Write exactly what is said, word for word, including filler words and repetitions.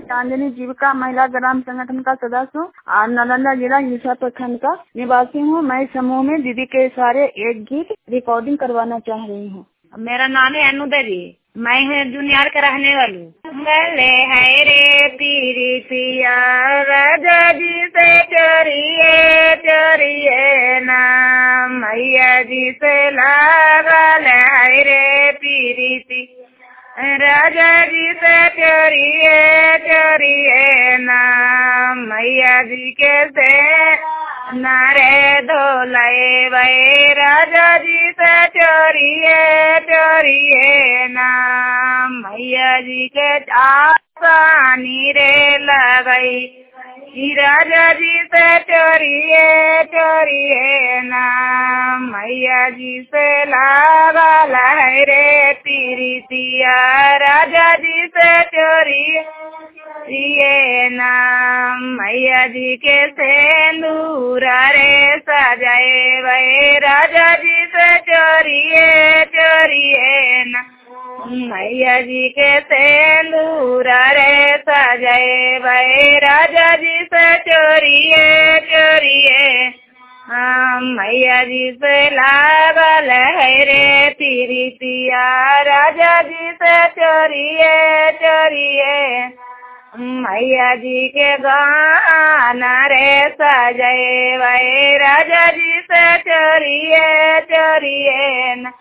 गीतांजलि जीविका महिला ग्राम संगठन का सदस्य हूँ और नालंदा जिला हिंसा प्रखंड का निवासी हूँ। मैं समूह में दीदी के सारे एक गीत रिकॉर्डिंग करवाना चाह रही हूँ। मेरा नाम है अनु देवी, मैं है जूनियर का रहने वाली हूँ। गले है रे पीरी पिया राजा जी से चोरिए चोरिए ना, मैया जी से लागल है रे पीरी पिया राजा जी से चोरिए चोरिए ना, मैया जी के से नारे धोलाए वे राजा जी से चोरिए चोरिए ना, मैया जी के आसानी रे लगई राजा जी से चोरिए चोरिए ना, मैया जी से लागल है रे पीरितिया राजा जी से चोरिए ये ना, मैया जी के सेंदूरा रे सजाए वे राजा जी से चोरिए चोरिए ना, मैया जी के सेंदूरा रे सजाए वे राजा जी से चोरिए चोरिए, मैया जी से लागल है रे पीरितिया राजा जी से चोरिए चोरिए, मैया जी के गाना रे सजाए वे राजा जी से चोरिए चोरिए।